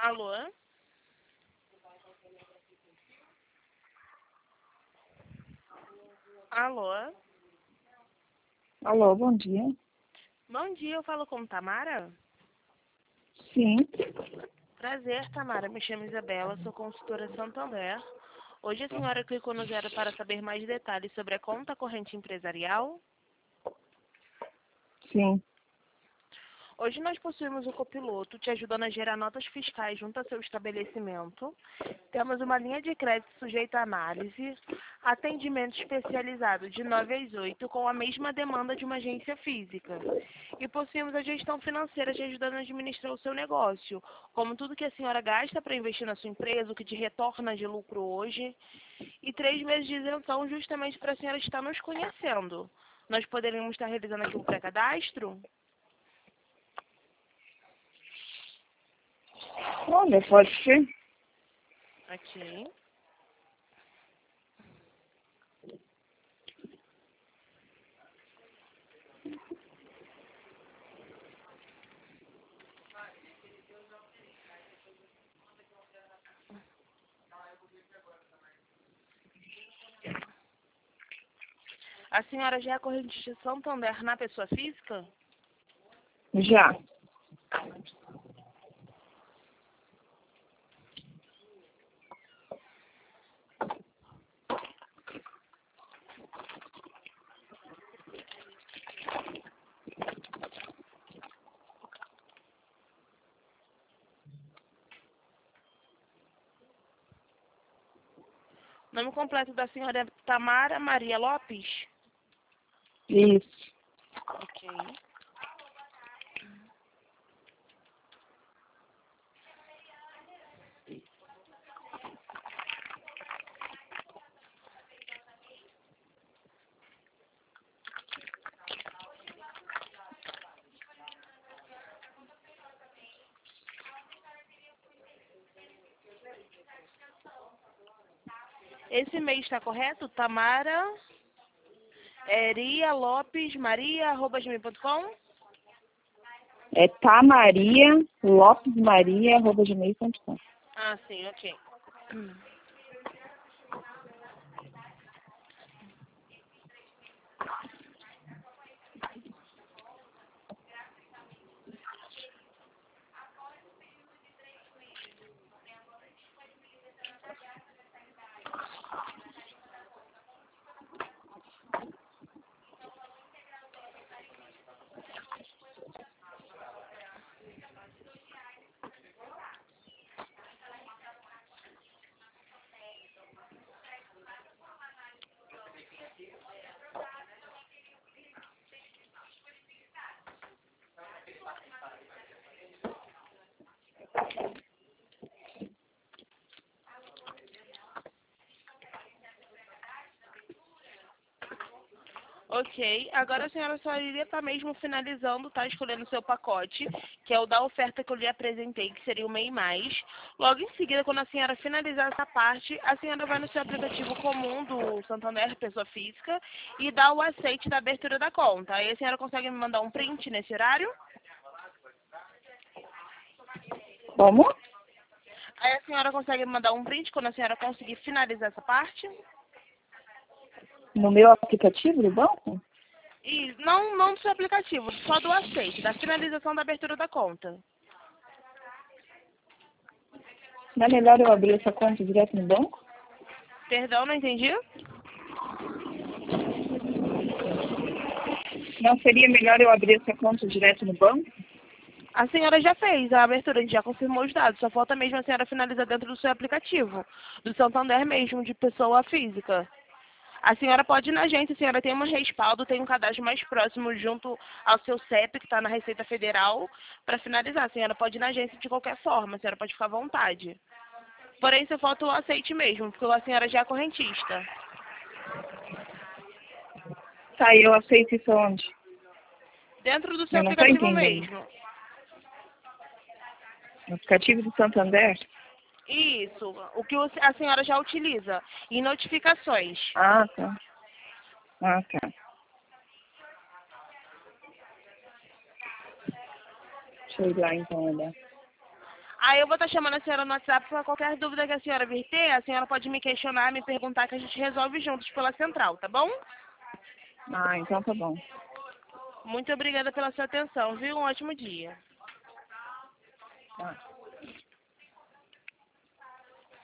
Alô? Alô? Alô, bom dia. Bom dia, eu falo com Tamara? Sim, Prazer, Tamara. Me chamo Isabela, sou consultora Santander. Hoje a senhora clicou no 0 para saber mais detalhes sobre a conta corrente empresarial. sim. Hoje nós possuímos um copiloto te ajudando a gerar notas fiscais junto ao seu estabelecimento. Temos uma linha de crédito sujeita à análise, atendimento especializado de 9 às 8 com a mesma demanda de uma agência física. E possuímos a gestão financeira te ajudando a administrar o seu negócio, como tudo que a senhora gasta para investir na sua empresa, o que te retorna de lucro hoje. E 3 meses de isenção justamente para a senhora estar nos conhecendo. Nós poderíamos estar realizando aqui um pré-cadastro? Olha, pode ser. Ok. A senhora já é correntista Santander na pessoa física? Já. O nome completo da senhora é Tamara Maria Lopes? Isso. Ok. Esse e-mail está correto? Tamara Ria Lopes Maria @gmail.com? É tamarialopesmaria@gmail.com. Ah, sim, ok. Ok, agora a senhora só iria estar mesmo finalizando, tá? Escolhendo o seu pacote, que é o da oferta que eu lhe apresentei, que seria o MEI Mais. Logo em seguida, quando a senhora finalizar essa parte, a senhora vai no seu aplicativo comum do Santander, pessoa física, e dá o aceite da abertura da conta. Aí a senhora consegue me mandar um print nesse horário? Como? Aí a senhora consegue me mandar um print quando a senhora conseguir finalizar essa parte? No meu aplicativo do banco? E não do seu aplicativo, só do aceite, da finalização da abertura da conta. Não é melhor eu abrir essa conta direto no banco? Perdão, não entendi? Não seria melhor eu abrir essa conta direto no banco? A senhora já fez a abertura, a gente já confirmou os dados. Só falta mesmo a senhora finalizar dentro do seu aplicativo, do Santander mesmo, de pessoa física. A senhora pode ir na agência, a senhora tem um respaldo, tem um cadastro mais próximo junto ao seu CEP, que está na Receita Federal, para finalizar. A senhora pode ir na agência de qualquer forma, a senhora pode ficar à vontade. Porém, só falta o aceite mesmo, porque a senhora já é correntista. Tá, eu aceito isso onde? Dentro do seu Eu não tô aplicativo entendendo. mesmo. No aplicativo do Santander? Isso, o que a senhora já utiliza. E notificações. Ah, tá. Ah, tá. Deixa eu ir lá então olhar. Aí eu vou estar chamando a senhora no WhatsApp para qualquer dúvida que a senhora vir ter, a senhora pode me questionar, me perguntar que a gente resolve juntos pela central, tá bom? Ah, então tá bom. Muito obrigada pela sua atenção, viu? Um ótimo dia. Tá.